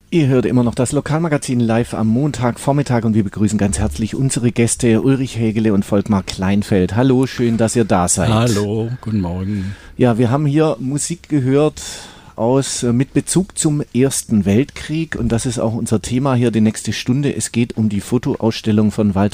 Ihr hört immer noch das Lokalmagazin live am Montagvormittag und wir begrüßen ganz herzlich unsere Gäste Ulrich Hägele und Volkmar Kleinfeld. Hallo, schön, dass ihr da seid. Hallo, guten Morgen. Ja, wir haben hier Musik gehört mit Bezug zum Ersten Weltkrieg und das ist auch unser Thema hier die nächste Stunde. Es geht um die Fotoausstellung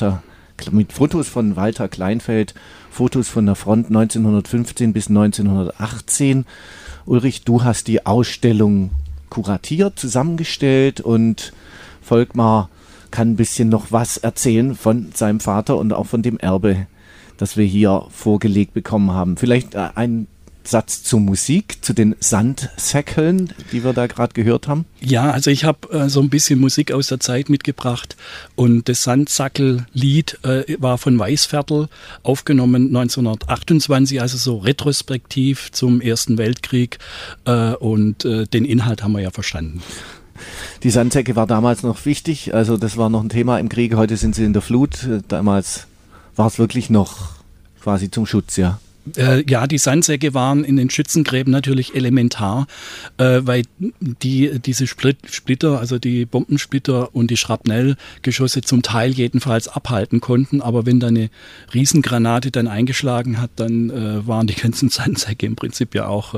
mit Fotos von Walter Kleinfeld, Fotos von der Front 1915 bis 1918. Ulrich, du hast die Ausstellung kuratiert, zusammengestellt und Volkmar kann ein bisschen noch was erzählen von seinem Vater und auch von dem Erbe, das wir hier vorgelegt bekommen haben. Vielleicht ein Satz zur Musik, zu den Sandsäckeln, die wir da gerade gehört haben. Ja, also ich habe so ein bisschen Musik aus der Zeit mitgebracht und das Sandsackel-Lied war von Weißviertel aufgenommen 1928, also so retrospektiv zum Ersten Weltkrieg und den Inhalt haben wir ja verstanden. Die Sandsäcke war damals noch wichtig, also das war noch ein Thema im Krieg, heute sind sie in der Flut, damals war es wirklich noch quasi zum Schutz, ja. Ja, die Sandsäcke waren in den Schützengräben natürlich elementar, weil diese Splitter, also die Bombensplitter und die Schrapnellgeschosse zum Teil jedenfalls abhalten konnten. Aber wenn da eine Riesengranate dann eingeschlagen hat, dann waren die ganzen Sandsäcke im Prinzip ja auch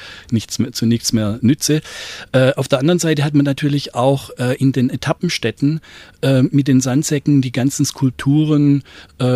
zu nichts mehr Nütze. Auf der anderen Seite hat man natürlich auch in den Etappenstädten mit den Sandsäcken die ganzen Skulpturen,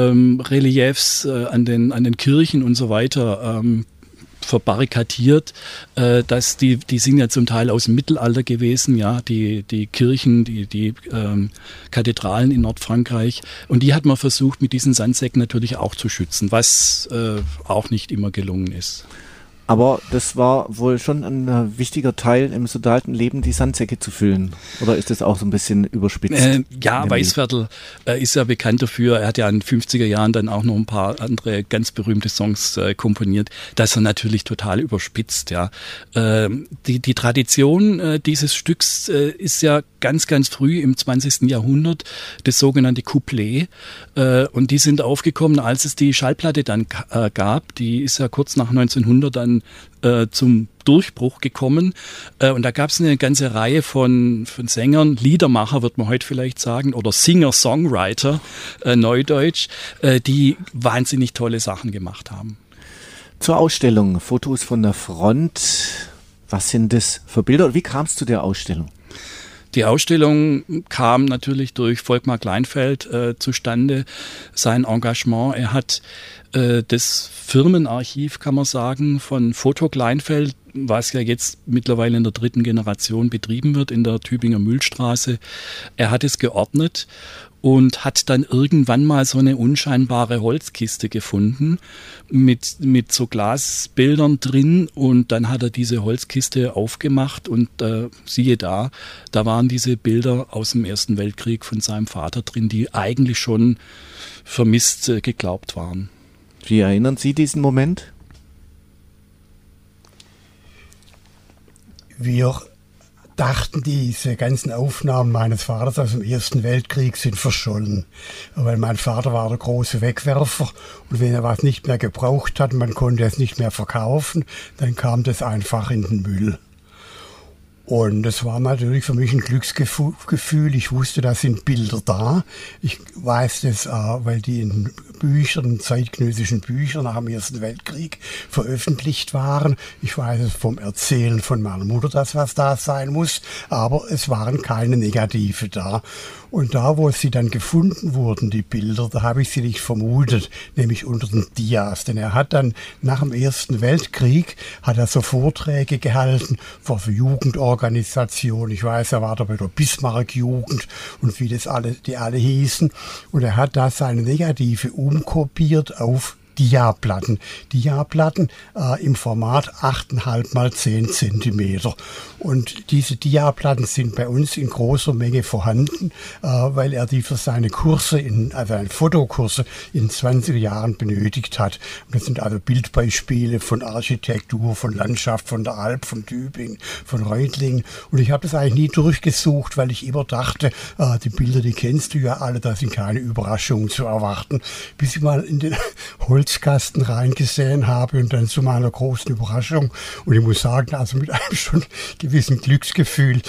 Reliefs an den Kirchen und so weiter verbarrikadiert, dass die sind ja zum Teil aus dem Mittelalter gewesen, ja, die Kirchen, die Kathedralen in Nordfrankreich und die hat man versucht mit diesen Sandsäcken natürlich auch zu schützen, was auch nicht immer gelungen ist. Aber das war wohl schon ein wichtiger Teil im Soldatenleben, die Sandsäcke zu füllen. Oder ist das auch so ein bisschen überspitzt? Ja, Weißviertel ist ja bekannt dafür. Er hat ja in den 50er Jahren dann auch noch ein paar andere ganz berühmte Songs komponiert. Das ist er natürlich total überspitzt, ja. Die Tradition dieses Stücks ist ja ganz, ganz früh im 20. Jahrhundert, das sogenannte Couplet. Und die sind aufgekommen, als es die Schallplatte dann gab. Die ist ja kurz nach 1900 dann zum Durchbruch gekommen. Und da gab es eine ganze Reihe von Sängern, Liedermacher, wird man heute vielleicht sagen, oder Singer-Songwriter, Neudeutsch, die wahnsinnig tolle Sachen gemacht haben. Zur Ausstellung, Fotos von der Front. Was sind das für Bilder? Wie kam es zu der Ausstellung? Die Ausstellung kam natürlich durch Volkmar Kleinfeld zustande, sein Engagement. Er hat das Firmenarchiv, kann man sagen, von Foto Kleinfeld, was ja jetzt mittlerweile in der 3. Generation betrieben wird, in der Tübinger Mühlstraße. Er hat es geordnet und hat dann irgendwann mal so eine unscheinbare Holzkiste gefunden mit so Glasbildern drin und dann hat er diese Holzkiste aufgemacht und siehe da waren diese Bilder aus dem Ersten Weltkrieg von seinem Vater drin, die eigentlich schon vermisst geglaubt waren. Wie erinnern Sie diesen Moment? Wir dachten, diese ganzen Aufnahmen meines Vaters aus dem Ersten Weltkrieg sind verschollen. Weil mein Vater war der große Wegwerfer und wenn er was nicht mehr gebraucht hat, man konnte es nicht mehr verkaufen, dann kam das einfach in den Müll. Und das war natürlich für mich ein Glücksgefühl. Ich wusste, da sind Bilder da. Ich weiß das, weil die in Büchern, zeitgenössischen Büchern nach dem Ersten Weltkrieg veröffentlicht waren. Ich weiß es vom Erzählen von meiner Mutter, dass was da sein muss. Aber es waren keine Negative da. Und da, wo sie dann gefunden wurden, die Bilder, da habe ich sie nicht vermutet, nämlich unter den Dias. Denn er hat dann nach dem Ersten Weltkrieg, hat er so Vorträge gehalten vor so Jugendorganisationen. Ich weiß, er war da bei der Bismarck-Jugend und wie die alle hießen. Und er hat da seine Negative umkopiert auf Diaplatten. Diaplatten im Format 8,5 mal 10 Zentimeter. Und diese Diaplatten sind bei uns in großer Menge vorhanden, weil er die für seine Kurse, also Fotokurse in 20er Jahren benötigt hat. Und das sind also Bildbeispiele von Architektur, von Landschaft, von der Alp, von Tübingen, von Reutlingen. Und ich habe das eigentlich nie durchgesucht, weil ich immer dachte, die Bilder, die kennst du ja alle, da sind keine Überraschungen zu erwarten. Bis ich mal in den Holz Verlautskasten reingesehen habe und dann zu meiner großen Überraschung, und ich muss sagen, also mit einem schon gewissen Glücksgefühl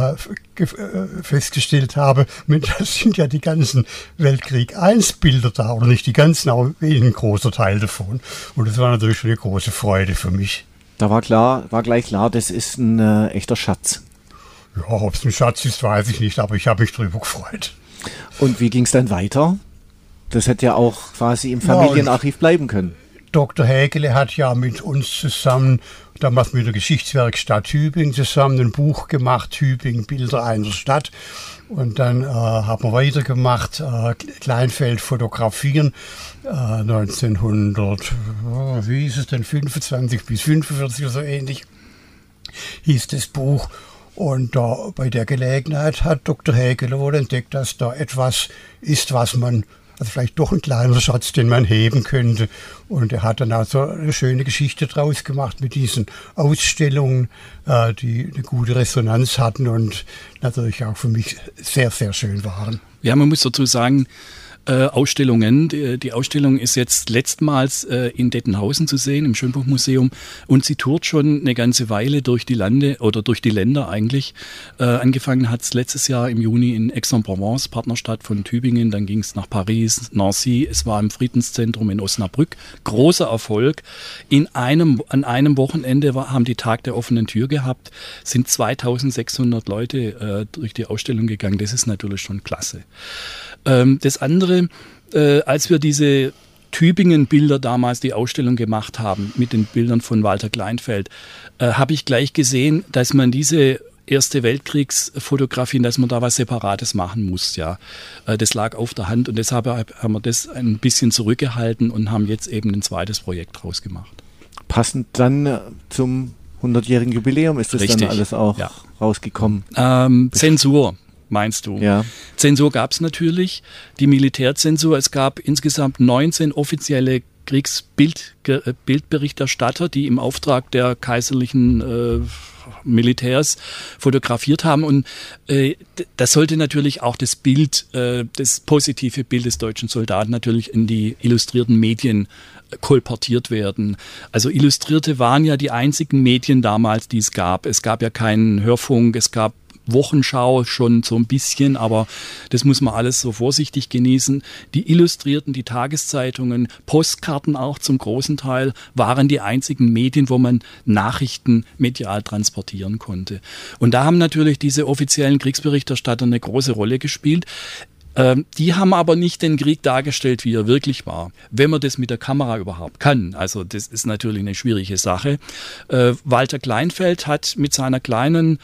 festgestellt habe, das sind ja die ganzen Weltkrieg-I-Bilder da, oder nicht die ganzen, aber ein großer Teil davon. Und das war natürlich schon eine große Freude für mich. Da war gleich klar, das ist ein echter Schatz. Ja, ob es ein Schatz ist, weiß ich nicht, aber ich habe mich drüber gefreut. Und wie ging es dann weiter? Das hätte ja auch quasi im Familienarchiv bleiben können. Dr. Hägele hat ja mit uns zusammen, damals mit der Geschichtswerkstatt Tübingen zusammen, ein Buch gemacht, Tübingen, Bilder einer Stadt. Und dann haben wir weitergemacht, Kleinfeld fotografieren, 1900, wie hieß es denn, 25 bis 45 oder so ähnlich, hieß das Buch. Und bei der Gelegenheit hat Dr. Hägele wohl entdeckt, dass da etwas ist, was man, also vielleicht doch ein kleiner Schatz, den man heben könnte. Und er hat dann also eine schöne Geschichte draus gemacht mit diesen Ausstellungen, die eine gute Resonanz hatten und natürlich auch für mich sehr, sehr schön waren. Ja, man muss dazu sagen, Ausstellungen. Die Ausstellung ist jetzt letztmals in Dettenhausen zu sehen, im Schönbuch-Museum, und sie tourt schon eine ganze Weile durch die Lande oder durch die Länder eigentlich. Angefangen hat es letztes Jahr im Juni in Aix-en-Provence, Partnerstadt von Tübingen, dann ging es nach Paris, Nancy, es war im Friedenszentrum in Osnabrück. Großer Erfolg. An einem Wochenende haben die Tag der offenen Tür gehabt, sind 2600 Leute durch die Ausstellung gegangen. Das ist natürlich schon klasse. Das andere, als wir diese Tübingen-Bilder damals die Ausstellung gemacht haben, mit den Bildern von Walter Kleinfeld, habe ich gleich gesehen, dass man diese Erste Weltkriegsfotografien, dass man da was Separates machen muss. Ja, das lag auf der Hand und deshalb haben wir das ein bisschen zurückgehalten und haben jetzt eben ein zweites Projekt draus gemacht. Passend dann zum 100-jährigen Jubiläum ist das Richtig. Dann alles auch rausgekommen. Zensur. Meinst du? Ja. Zensur gab es natürlich, die Militärzensur. Es gab insgesamt 19 offizielle Kriegsbildberichterstatter, die im Auftrag der kaiserlichen Militärs fotografiert haben. Und das sollte natürlich auch das Bild, das positive Bild des deutschen Soldaten natürlich in die illustrierten Medien kolportiert werden. Also Illustrierte waren ja die einzigen Medien damals, die es gab. Es gab ja keinen Hörfunk, es gab Wochenschau schon so ein bisschen, aber das muss man alles so vorsichtig genießen. Die Illustrierten, die Tageszeitungen, Postkarten auch zum großen Teil, waren die einzigen Medien, wo man Nachrichten medial transportieren konnte. Und da haben natürlich diese offiziellen Kriegsberichterstatter eine große Rolle gespielt. Die haben aber nicht den Krieg dargestellt, wie er wirklich war. Wenn man das mit der Kamera überhaupt kann. Also das ist natürlich eine schwierige Sache. Walter Kleinfeld hat mit seiner kleinen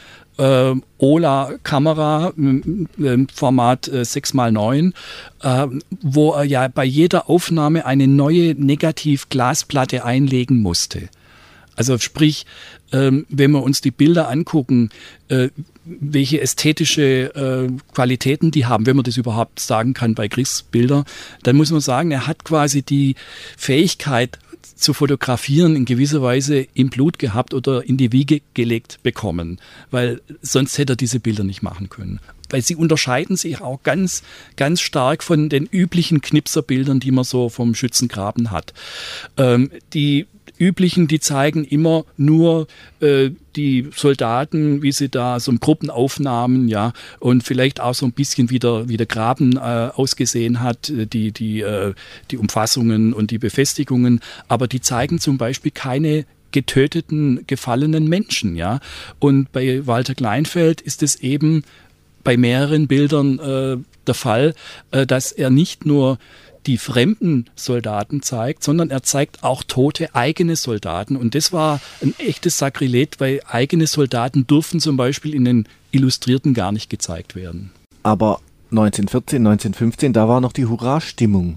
Ola-Kamera Format 6x9, wo er ja bei jeder Aufnahme eine neue Negativ-Glasplatte einlegen musste. Also sprich, wenn wir uns die Bilder angucken, welche ästhetische Qualitäten die haben, wenn man das überhaupt sagen kann bei Kriegsbildern, dann muss man sagen, er hat quasi die Fähigkeit zu fotografieren in gewisser Weise im Blut gehabt oder in die Wiege gelegt bekommen, weil sonst hätte er diese Bilder nicht machen können. Weil sie unterscheiden sich auch ganz, ganz stark von den üblichen Knipserbildern, die man so vom Schützengraben hat. Die üblichen, die zeigen immer nur die Soldaten, wie sie da so Gruppenaufnahmen, ja, und vielleicht auch so ein bisschen wie der Graben ausgesehen hat, die Umfassungen und die Befestigungen, aber die zeigen zum Beispiel keine getöteten, gefallenen Menschen, ja. Und bei Walter Kleinfeld ist es eben bei mehreren Bildern der Fall, dass er nicht nur die fremden Soldaten zeigt, sondern er zeigt auch tote eigene Soldaten. Und das war ein echtes Sakrileg, weil eigene Soldaten durften zum Beispiel in den Illustrierten gar nicht gezeigt werden. Aber 1914, 1915, da war noch die Hurra-Stimmung.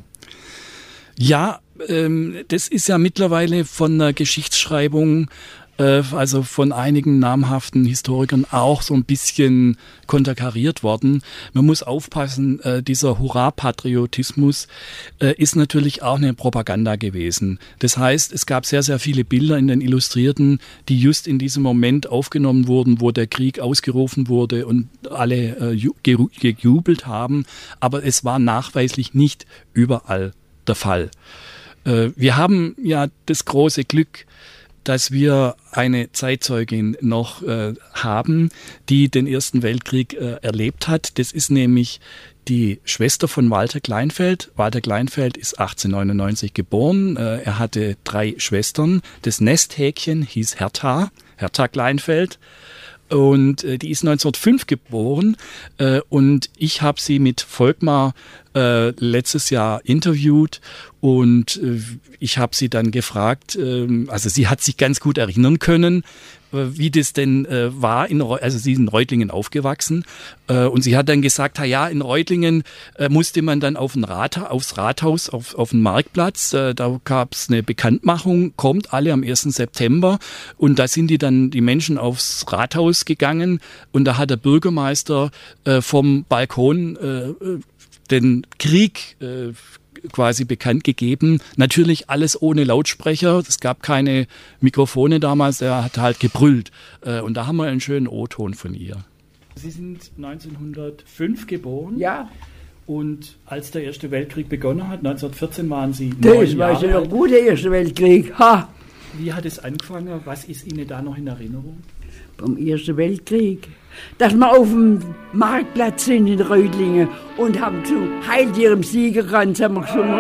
Ja, das ist ja mittlerweile von der Geschichtsschreibung, also von einigen namhaften Historikern auch so ein bisschen konterkariert worden. Man muss aufpassen, dieser Hurra-Patriotismus ist natürlich auch eine Propaganda gewesen. Das heißt, es gab sehr, sehr viele Bilder in den Illustrierten, die just in diesem Moment aufgenommen wurden, wo der Krieg ausgerufen wurde und alle gejubelt haben. Aber es war nachweislich nicht überall der Fall. Wir haben ja das große Glück, dass wir eine Zeitzeugin noch haben, die den Ersten Weltkrieg erlebt hat. Das ist nämlich die Schwester von Walter Kleinfeld. Walter Kleinfeld ist 1899 geboren. Er hatte 3 Schwestern. Das Nesthäkchen hieß Hertha Kleinfeld. Und die ist 1905 geboren und ich habe sie mit Volkmar letztes Jahr interviewt und ich habe sie dann gefragt, also sie hat sich ganz gut erinnern können, wie das denn war. Also sie ist in Reutlingen aufgewachsen und sie hat dann gesagt, ja, in Reutlingen musste man dann aufs Rathaus, auf den Marktplatz, da gab es eine Bekanntmachung, kommt alle am 1. September und da sind die Menschen aufs Rathaus gegangen und da hat der Bürgermeister vom Balkon den Krieg quasi bekannt gegeben. Natürlich alles ohne Lautsprecher. Es gab keine Mikrofone damals. Er hat halt gebrüllt. Und da haben wir einen schönen O-Ton von ihr. Sie sind 1905 geboren. Ja. Und als der Erste Weltkrieg begonnen hat, 1914 waren Sie 9 Das war Jahre schon noch alt. gut, der Erste Weltkrieg. Ha! Wie hat es angefangen? Was ist Ihnen da noch in Erinnerung? Vom Ersten Weltkrieg. Dass wir auf dem Marktplatz sind in Reutlingen und haben zu Heil ihrem Siegerkranz haben wir gesungen.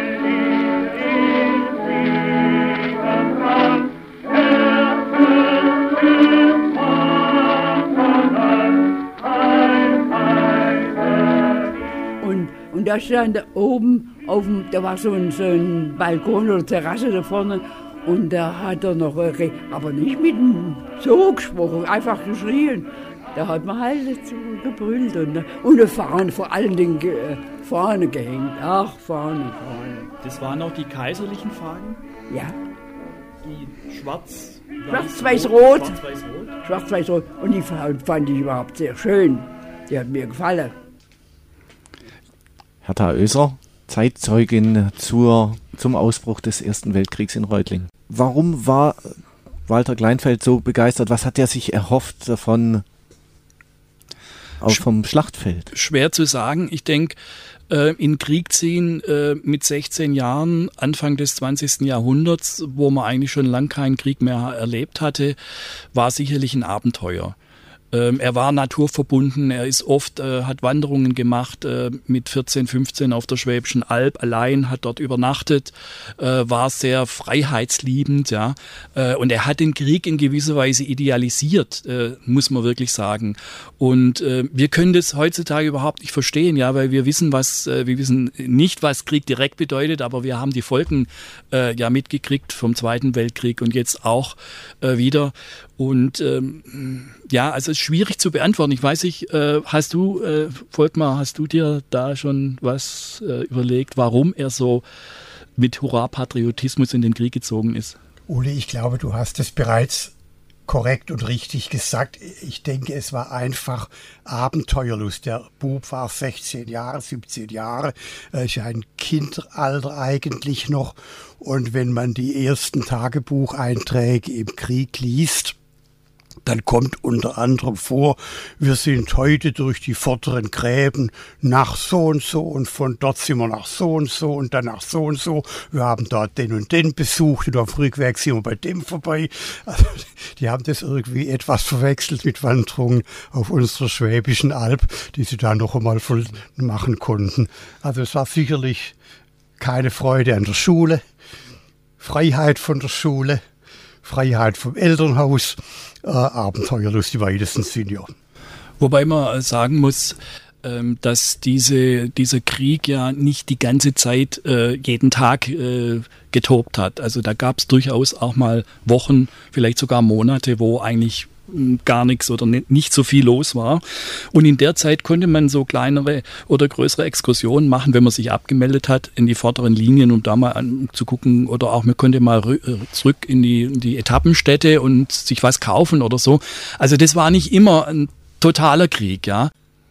Und da stand da oben, da war so ein Balkon oder Terrasse da vorne. Und da hat er noch, aber nicht mit dem so gesprochen, einfach geschrien. Da hat man halt dazu gebrüllt und eine Fahne, vor allen Dingen Fahne gehängt. Ach, Fahne. Das waren auch die kaiserlichen Fahnen? Ja. Die Schwarz-Weiß-Rot. Schwarz-Weiß-Rot. Schwarz-Weiß-Rot. Und die fand ich überhaupt sehr schön. Die hat mir gefallen. Hertha Oeser, Zeitzeugin zum Ausbruch des Ersten Weltkriegs in Reutlingen. Warum war Walter Kleinfeld so begeistert? Was hat er sich erhofft davon auch vom Schlachtfeld? Schwer zu sagen. Ich denke, in Krieg ziehen mit 16 Jahren, Anfang des 20. Jahrhunderts, wo man eigentlich schon lange keinen Krieg mehr erlebt hatte, war sicherlich ein Abenteuer. Er war naturverbunden, er ist oft, hat Wanderungen gemacht, mit 14, 15 auf der Schwäbischen Alb, allein, hat dort übernachtet, war sehr freiheitsliebend, ja. Und er hat den Krieg in gewisser Weise idealisiert, muss man wirklich sagen. Und wir können das heutzutage überhaupt nicht verstehen, ja, weil wir wissen nicht, was Krieg direkt bedeutet, aber wir haben die Folgen ja mitgekriegt vom Zweiten Weltkrieg und jetzt auch wieder. Und ja, also es ist schwierig zu beantworten. Ich weiß nicht, Volkmar, hast du dir da schon was überlegt, warum er so mit Hurra-Patriotismus in den Krieg gezogen ist? Uli, ich glaube, du hast es bereits korrekt und richtig gesagt. Ich denke, es war einfach Abenteuerlust. Der Bub war 16 Jahre, 17 Jahre, ist ein Kindalter eigentlich noch. Und wenn man die ersten Tagebucheinträge im Krieg liest, dann kommt unter anderem vor, wir sind heute durch die vorderen Gräben nach so und so und von dort sind wir nach so und so und dann nach so und so. Wir haben dort den und den besucht und auf Rückweg sind wir bei dem vorbei. Also, die haben das irgendwie etwas verwechselt mit Wanderungen auf unserer Schwäbischen Alb, die sie da noch einmal voll machen konnten. Also es war sicherlich keine Freude an der Schule, Freiheit von der Schule, Freiheit vom Elternhaus, Abenteuerlust im weitesten Sinn, ja. Wobei man sagen muss, dass dieser Krieg ja nicht die ganze Zeit jeden Tag getobt hat. Also da gab es durchaus auch mal Wochen, vielleicht sogar Monate, wo eigentlich gar nichts oder nicht so viel los war. Und in der Zeit konnte man so kleinere oder größere Exkursionen machen, wenn man sich abgemeldet hat in die vorderen Linien, um da mal zu gucken, oder auch man konnte mal zurück in die Etappenstädte und sich was kaufen oder so. Also das war nicht immer ein totaler Krieg, ja.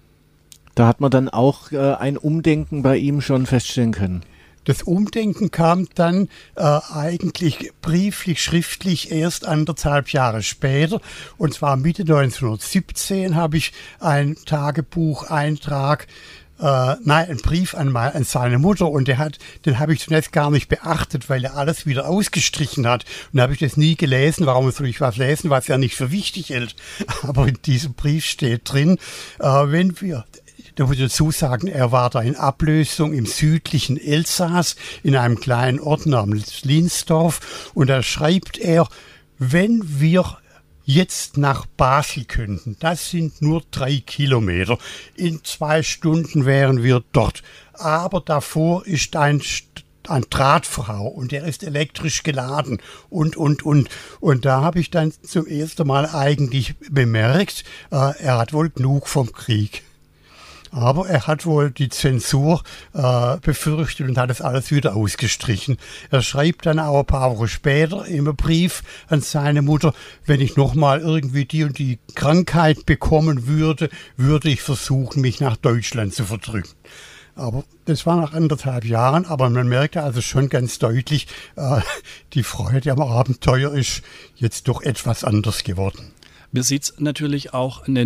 Da hat man dann auch ein Umdenken bei ihm schon feststellen können. Das Umdenken kam dann eigentlich brieflich, schriftlich erst 1,5 Jahre später. Und zwar Mitte 1917 habe ich einen Tagebucheintrag Nein, ein Brief an seine Mutter, und den habe ich zunächst gar nicht beachtet, weil er alles wieder ausgestrichen hat. Und da habe ich das nie gelesen. Warum soll ich was lesen, was er nicht für wichtig hält? Aber in diesem Brief steht drin, da muss ich dazu sagen, er war da in Ablösung im südlichen Elsass, in einem kleinen Ort namens Linsdorf, und da schreibt er, wenn wir jetzt nach Basel könnten, das sind nur 3 Kilometer, in 2 Stunden wären wir dort, aber davor ist ein Drahtverhau und der ist elektrisch geladen und da habe ich dann zum ersten Mal eigentlich bemerkt, er hat wohl genug vom Krieg. Aber er hat wohl die Zensur befürchtet und hat das alles wieder ausgestrichen. Er schreibt dann auch ein paar Wochen später im Brief an seine Mutter, wenn ich nochmal irgendwie die und die Krankheit bekommen würde, würde ich versuchen, mich nach Deutschland zu verdrücken. Aber das war nach 1,5 Jahren, aber man merkte also schon ganz deutlich, die Freude am Abenteuer ist jetzt doch etwas anders geworden. Man sieht es natürlich auch an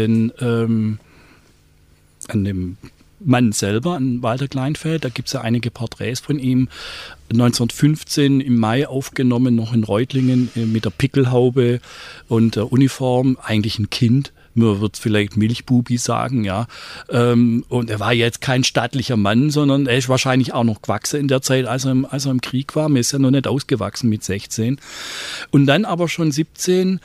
dem Mann selber, an Walter Kleinfeld. Da gibt es ja einige Porträts von ihm. 1915 im Mai aufgenommen, noch in Reutlingen mit der Pickelhaube und der Uniform. Eigentlich ein Kind. Man wird vielleicht Milchbubi sagen, ja. Und er war jetzt kein stattlicher Mann, sondern er ist wahrscheinlich auch noch gewachsen in der Zeit, als er im Krieg war. Man ist ja noch nicht ausgewachsen mit 16. Und dann aber schon 16,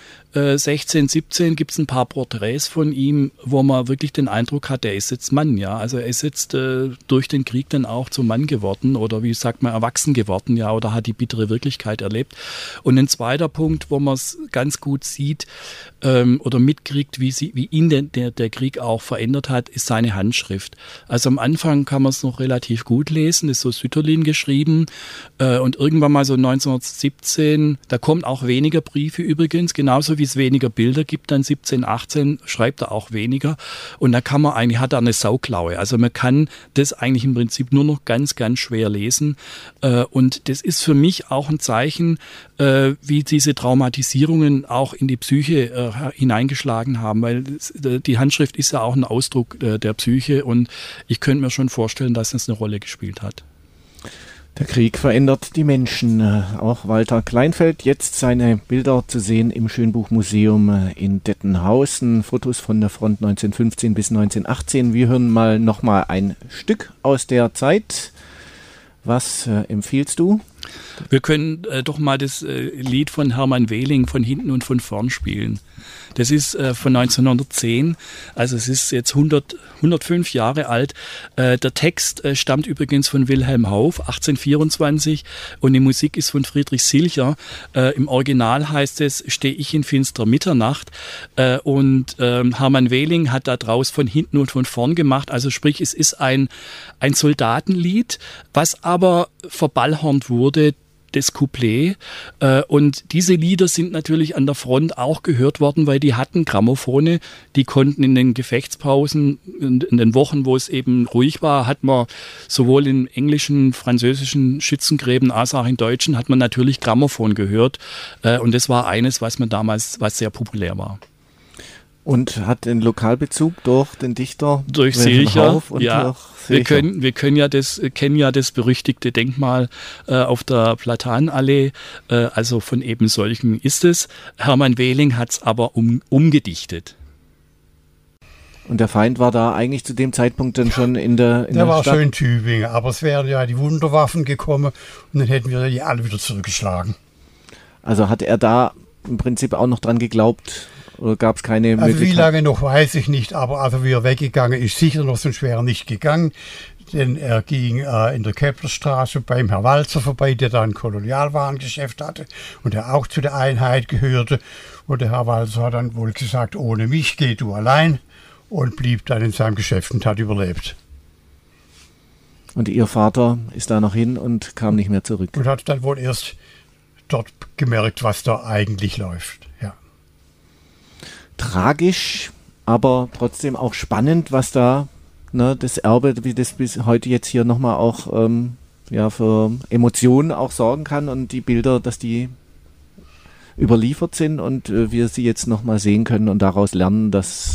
17 gibt es ein paar Porträts von ihm, wo man wirklich den Eindruck hat, er ist jetzt Mann, ja. Also er ist jetzt durch den Krieg dann auch zum Mann geworden oder wie sagt man, erwachsen geworden, ja, oder hat die bittere Wirklichkeit erlebt. Und ein zweiter Punkt, wo man es ganz gut sieht oder mitkriegt, wie ihn der Krieg auch verändert hat, ist seine Handschrift. Also am Anfang kann man es noch relativ gut lesen, ist so Sütterlin geschrieben und irgendwann mal so 1917, da kommen auch weniger Briefe übrigens, genauso wie es weniger Bilder gibt, dann 17, 18 schreibt er auch weniger und da kann man eigentlich, hat er eine Sauklaue. Also man kann das eigentlich im Prinzip nur noch ganz, ganz schwer lesen und das ist für mich auch ein Zeichen, wie diese Traumatisierungen auch in die Psyche hineingeschlagen haben, weil die Handschrift ist ja auch ein Ausdruck der Psyche und ich könnte mir schon vorstellen, dass es eine Rolle gespielt hat. Der Krieg verändert die Menschen. Auch Walter Kleinfeld, jetzt seine Bilder zu sehen im Schönbuchmuseum in Dettenhausen. Fotos von der Front 1915 bis 1918. Wir hören nochmal ein Stück aus der Zeit. Was empfiehlst du? Wir können doch mal das Lied von Hermann Wehling von hinten und von vorn spielen. Das ist von 1910, also es ist jetzt 105 Jahre alt. Der Text stammt übrigens von Wilhelm Hauff, 1824, und die Musik ist von Friedrich Silcher. Im Original heißt es, stehe ich in finsterer Mitternacht, und Hermann Wehling hat da draus von hinten und von vorn gemacht, also sprich, es ist ein Soldatenlied, was aber verballhornt wurde, das Couplet. Und diese Lieder sind natürlich an der Front auch gehört worden, weil die hatten Grammophone, die konnten in den Gefechtspausen, in den Wochen, wo es eben ruhig war, hat man sowohl in englischen, französischen Schützengräben als auch in deutschen, hat man natürlich Grammophon gehört. Und das war eines, was sehr populär war. Und hat den Lokalbezug durch den Dichter durch Silcher, und ja. durch Silcher. Wir kennen ja das berüchtigte Denkmal auf der Platanallee, also von eben solchen ist es. Hermann Wehling hat es aber umgedichtet. Und der Feind war da eigentlich zu dem Zeitpunkt dann schon in der Stadt? Der war schon in Tübingen, aber es wären ja die Wunderwaffen gekommen und dann hätten wir die alle wieder zurückgeschlagen. Also hat er da im Prinzip auch noch dran geglaubt? Oder gab es keine Möglichkeit? Also wie lange noch, weiß ich nicht, aber also wie er weggegangen ist, sicher noch, sonst wäre er nicht gegangen. Denn er ging in der Keplerstraße beim Herr Walzer vorbei, der da ein Kolonialwarengeschäft hatte und der auch zu der Einheit gehörte. Und der Herr Walzer hat dann wohl gesagt, ohne mich geh du allein, und blieb dann in seinem Geschäft und hat überlebt. Und Ihr Vater ist da noch hin und kam nicht mehr zurück? Und hat dann wohl erst dort gemerkt, was da eigentlich läuft, ja. Tragisch, aber trotzdem auch spannend, was da das Erbe, wie das bis heute jetzt hier nochmal auch für Emotionen auch sorgen kann und die Bilder, dass die überliefert sind und wir sie jetzt nochmal sehen können und daraus lernen, dass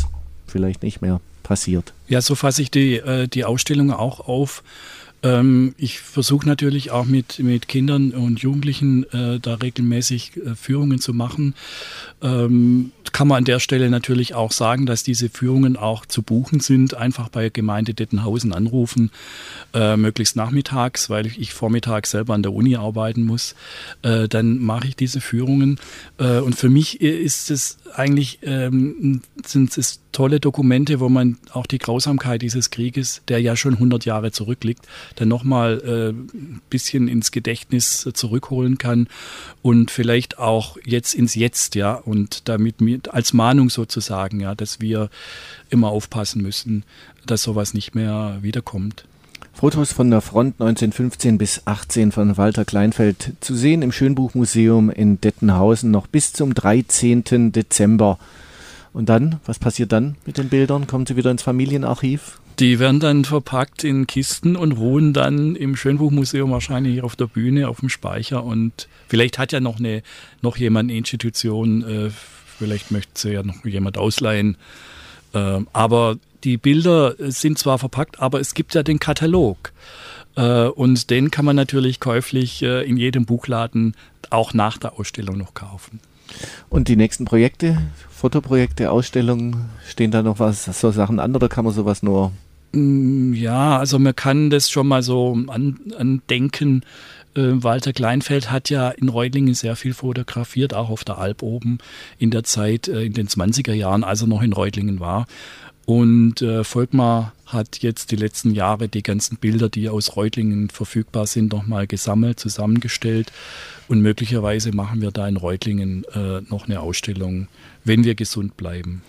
vielleicht nicht mehr passiert. Ja, so fasse ich die Ausstellung auch auf. Ich versuche natürlich auch mit Kindern und Jugendlichen da regelmäßig Führungen zu machen. Kann man an der Stelle natürlich auch sagen, dass diese Führungen auch zu buchen sind. Einfach bei Gemeinde Dettenhausen anrufen, möglichst nachmittags, weil ich vormittags selber an der Uni arbeiten muss. Dann mache ich diese Führungen. Und für mich ist es eigentlich, sind es tolle Dokumente, wo man auch die Grausamkeit dieses Krieges, der ja schon 100 Jahre zurückliegt, dann nochmal ein bisschen ins Gedächtnis zurückholen kann und vielleicht auch jetzt ins Jetzt, ja, und damit als Mahnung sozusagen, ja, dass wir immer aufpassen müssen, dass sowas nicht mehr wiederkommt. Fotos von der Front 1915 bis 18 von Walter Kleinfeld zu sehen im Schönbuchmuseum in Dettenhausen noch bis zum 13. Dezember. Und dann, was passiert dann mit den Bildern? Kommen sie wieder ins Familienarchiv? Die werden dann verpackt in Kisten und ruhen dann im Schönbuchmuseum wahrscheinlich auf der Bühne, auf dem Speicher. Und vielleicht hat ja noch jemand eine Institution, vielleicht möchte sie ja noch jemand ausleihen. Aber die Bilder sind zwar verpackt, aber es gibt ja den Katalog. Und den kann man natürlich käuflich in jedem Buchladen auch nach der Ausstellung noch kaufen. Und die nächsten Projekte, Fotoprojekte, Ausstellungen, stehen da noch so Sachen an oder kann man sowas nur? Ja, also man kann das schon mal so andenken. Walter Kleinfeld hat ja in Reutlingen sehr viel fotografiert, auch auf der Alp oben in der Zeit, in den 20er Jahren, als er noch in Reutlingen war. Und Volkmar hat jetzt die letzten Jahre die ganzen Bilder, die aus Reutlingen verfügbar sind, nochmal gesammelt, zusammengestellt. Und möglicherweise machen wir da in Reutlingen noch eine Ausstellung, wenn wir gesund bleiben.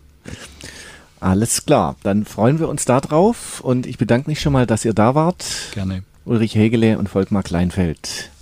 Alles klar, dann freuen wir uns da drauf und ich bedanke mich schon mal, dass ihr da wart. Gerne. Ulrich Hägele und Volkmar Kleinfeld.